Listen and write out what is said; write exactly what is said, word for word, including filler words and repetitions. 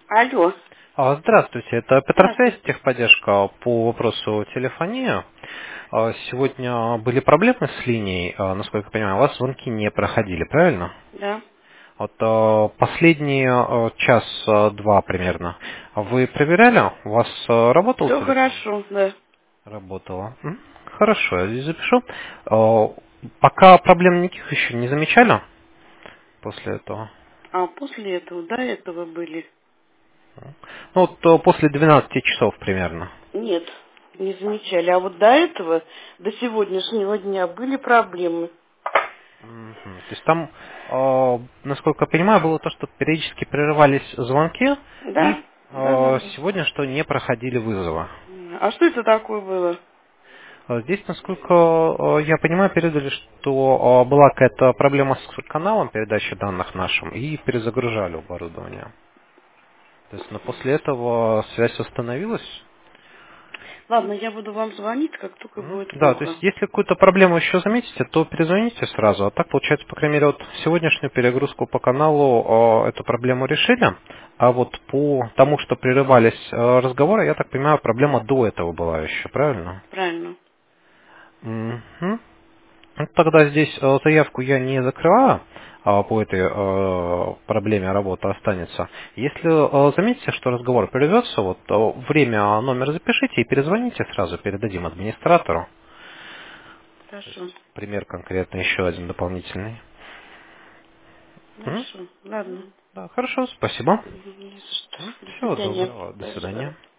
Алло. А, Здравствуйте, это Петросвязь, Здравствуйте. техподдержка по вопросу телефонии. А, Сегодня были проблемы с линией, а, насколько я понимаю, у вас звонки не проходили, правильно? Да. Вот а, последний а, час-два примерно вы проверяли, у вас а, работал Все телефон? хорошо, да. Работало. М, Хорошо, я здесь запишу. А, Пока проблем никаких еще не замечали после этого? А после этого, до этого были? Ну, вот а, после двенадцати часов примерно. Нет, не замечали. А вот до этого, до сегодняшнего дня были проблемы. Мгм. То есть там, э, насколько я понимаю, было то, что периодически прерывались звонки, и Да, да, да, э, да. сегодня, что не проходили вызовы. А что это такое было? Э, Здесь, насколько э, я понимаю, передали, что э, была какая-то проблема с каналом передачи данных нашим, и перезагружали оборудование. То есть, но после этого связь восстановилась. Ладно, я буду вам звонить, как только Мгм. будет Да, то плохо. есть если какую-то проблему еще заметите, то перезвоните сразу. А так, получается, по крайней мере, вот сегодняшнюю перегрузку по каналу э, эту проблему решили. А вот по тому, что прерывались э, разговоры, я так понимаю, проблема до этого была еще, правильно? Правильно. Мгм. Ну, тогда здесь э, заявку я не закрываю, а по этой э, проблеме работа останется. Если э, заметите, что разговор прервется, вот э, время, номер запишите и перезвоните сразу, передадим администратору. То Хорошо. есть пример конкретно еще один дополнительный. М? Хорошо. Ладно. Да, хорошо, спасибо. Не за что. До Всего свидания. доброго, до Хорошо. свидания.